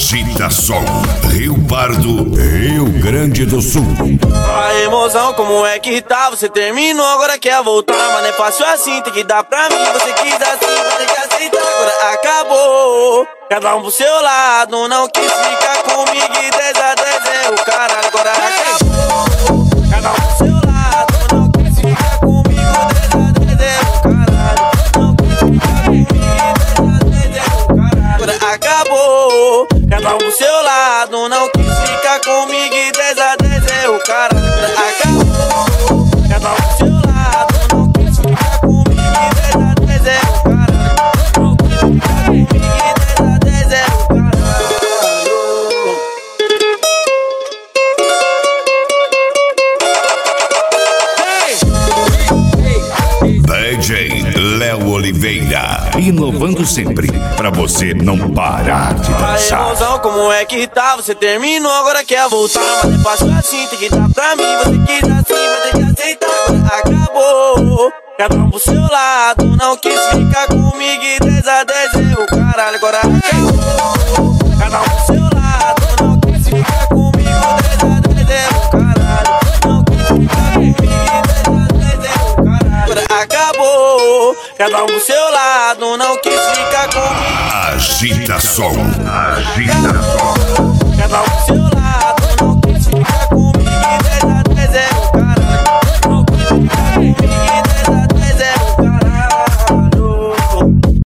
Agitação, Rio Pardo, Rio Grande do Sul. A emoção, como é que tá? Você terminou, agora quer voltar. Mas não é fácil assim, tem que dar pra mim. Você quis assim, vai ter que aceitar. Agora acabou, cada um pro seu lado. Não quis ficar comigo e 10 a 10 é o caralho. Agora acabou, cada um pro seu lado. Não quis ficar comigo, 10 a 10 é o caralho. Não quis ficar comigo, 10 a 10 é o caralho. Agora acabou, cada um pro seu lado. Não quis ficar comigo e 10 a 10 é o caralho. Acabou, cada um pro seu lado. Não quis ficar comigo e 10 a 10 é o caralho. Não quis ficar comigo e 10 a 10 é o caralho. DJ Léo Oliveira, inovando sempre, pra você não parar de A dançar. emoção, como é que tá? Você terminou, agora quer voltar. Mas é fácil assim, tem que dar pra mim. Você quis assim, vai ter que aceitar. Agora acabou, cada um pro seu lado. Não quis ficar comigo e 10 a 10 é o caralho. Agora acabou, cada um pro seu lado. Não quis ficar comigo, 10 a 10 é o caralho. Não quis ficar comigo e 10 a 10 é o caralho. Agora acabou, cada um pro seu lado. Não quis ficar comigo. Agitação, Cada um pro seu lado.